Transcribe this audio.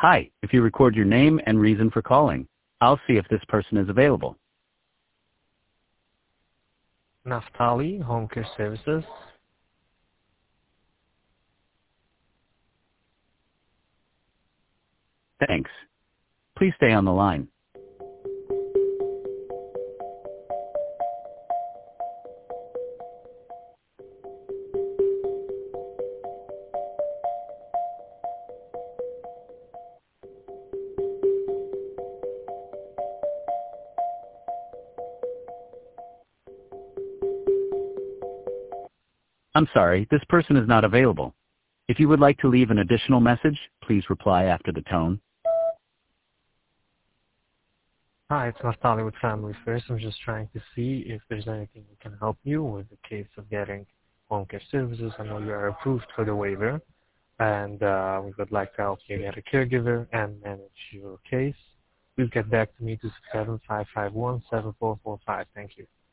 Hi, if you record your name and reason for calling, I'll see if this person is available. Naftali, Home Care Services. Thanks. Please stay on the line. I'm sorry, this person is not available. If you would like to leave an additional message, please reply after the tone. Hi, it's Naftali with Family First. I'm just trying to see if there's anything we can help you with the case of getting home care services. I know you are approved for the waiver, and we would like to help you get a caregiver and manage your case. Please get back to me to 7551-7445. Thank you.